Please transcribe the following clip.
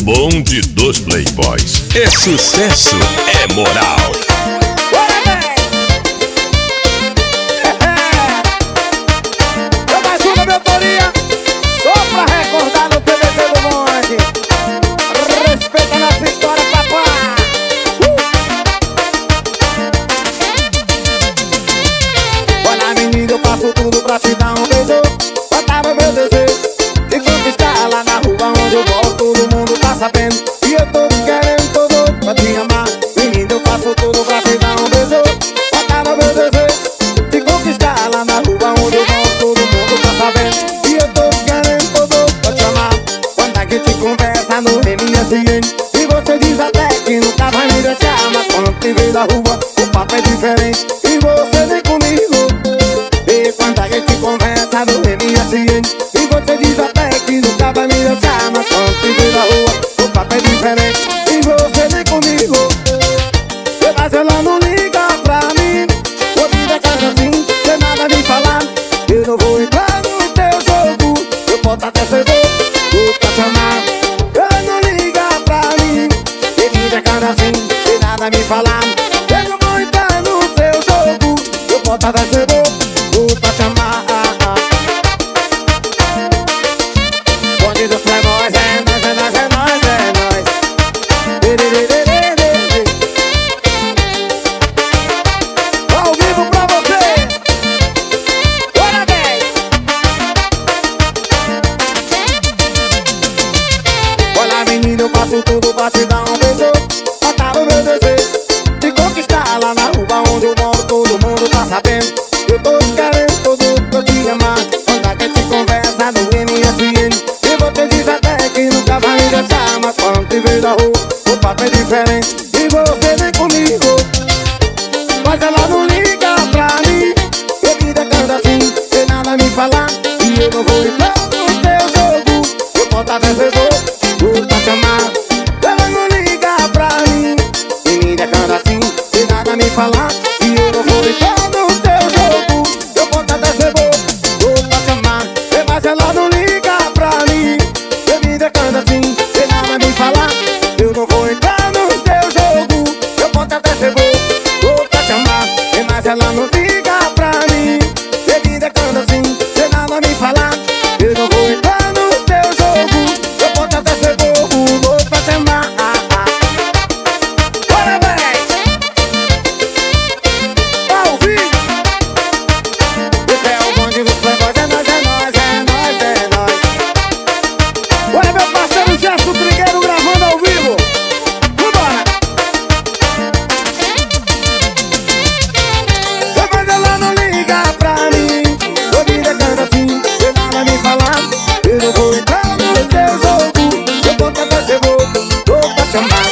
Bonde dos Playboys. É sucesso, é moral. É mais uma minha autoria, só pra recordar no TBT do Bonde. Respeita nossa história, papai. Olha, menina, eu faço tudo pra te dar um beijo. Botar o meu desejo de conquistar lá na rua onde eu moro. Todo mundo tá sabendo e eu tô querendo todo pra te amar. Menina, eu faço tudo pra te dar um beijo. Botar o meu desejo de conquistar lá na rua onde eu moro. Todo mundo tá sabendo e eu tô querendo todo pra te amar. Quando a gente conversa no MSN e você diz até que nunca vai me deixar, mas quando te vê na rua o papo é diferente e você vem comigo. E quando a gente conversa no MSN e você diz até que nunca vai me deixar, mas quando te vê na rua o papo é diferente e você vem comigo. Mas ela não liga pra mim, vou vir da casa assim, sem nada me falar. Eu não vou entrar no teu jogo, eu posso até ser bobo pra te amar. Ela não liga pra mim, vou vir da casa assim, sem nada me falar. Eu não vou entrar no teu jogo, eu posso até ser bobo pra te amar. Bonde dos Playboys, é nós, é nós, é nós, é nós. Ao vivo pra você. Bora, bem. Olha, menina, eu faço tudo pra te dar um beijo. Botar o meu desejo de conquistar lá na rua onde eu moro. Todo mundo tá sabendo, eu tô querendo todo pra te amar. Quando a gente conversa no MSN e você diz até que nunca vai me deixar, mas quando te vê na rua o papo é diferente e você vem comigo. Mas ela não liga pra mim, eu me decando assim, sem nada me falar. E eu não vou entrar no teu jogo, eu posso até ser bobo pra te amar. Ela não liga pra mim, e me decando assim, sem nada me falar. E eu não vou entrar no teu jogo, eu posso até ser bobo pra te amar. Mas ela não liga pra mim, eu me decando assim, sem nada me falar. Eu não vou entrar no teu jogo, eu posso até ser bobo pra te amar. Mas ela não liga pra mim, eu me decando assim, sem nada me falar. Eu não vou entrar no teu jogo, eu posso até ser bobo pra te amar. Bora, véi! Ao vivo! Esse é o bonde dos Playboys, é nós, é nós, é nós, é nós. Olha meu parceiro Gerson Trigueiro gravando ao vivo. Vambora! Mas ela não liga pra mim, tô me decando assim, sem nada me falar. Eu não vou entrar no teu jogo, eu vou até ser bobo pra te amar.